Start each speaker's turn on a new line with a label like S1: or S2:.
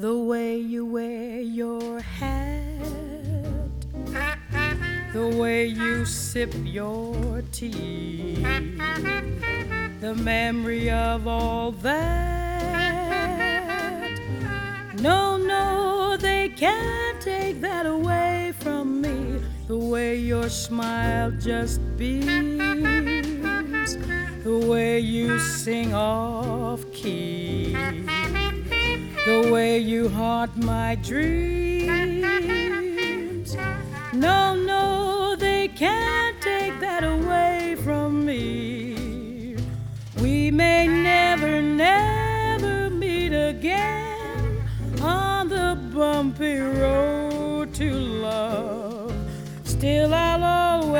S1: The way you wear your hat, the way you sip your tea, the memory of all that. No, no, they can't take that away from me. The way your smile just beams, the way you sing off key, the way you haunt my dreams. No, no, they can't